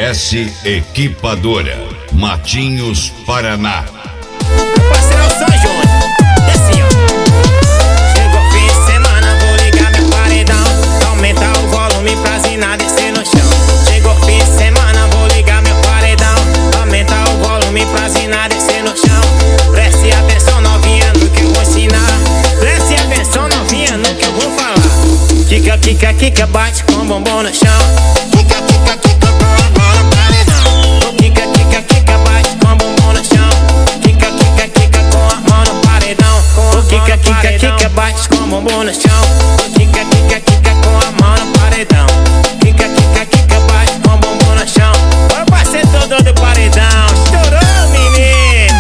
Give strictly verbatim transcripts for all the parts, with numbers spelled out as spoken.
S Equipadora, Matinhos, Paraná. Parceiro é o São Júnior, e assim ó. Chegou fim de semana, vou ligar meu paredão, aumentar o volume pra zina descer no chão. Chegou fim de semana, vou ligar meu paredão, aumentar o volume pra zina descer no chão. Preste atenção novinha no que eu vou ensinar, preste atenção novinha no que eu vou falar. Kika, kika, kika, bate com o bumbum no chão. Kika, kika, kika, com a mão no paredão. Kika, kika, kika, bate com o bumbum no chão. Kika, kika, kika, com a mão no paredão. Kika, kika, kika, bate com o bumbum no chão. Kika, kika, kika, com a mão no paredão. Kika, kika, kika, bate com o bumbum no chão. Ô parceiro todo do paredão, estourou menino.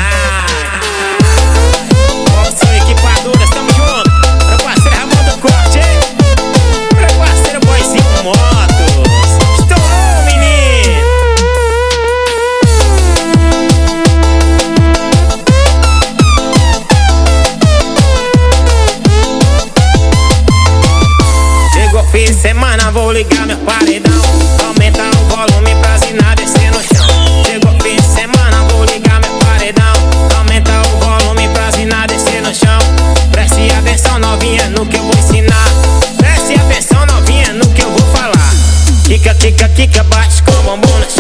Opção Equipadoras, tamo junto. Meu parceiro Ramon do Corte, hein? Meu parceiro Boizinho Motos, estourou menino. Chegou fim de semana, vou ligar meu paredão, aumentar o volume pra zina descer no chão. Chegou fim de semana, vou ligar meu paredão, aumentar o volume pra zina descer no chão. Preste atenção novinha no que eu vou ensinar, preste atenção novinha no que eu vou falar. Kika, kika, kika, bate com o bumbum no chão.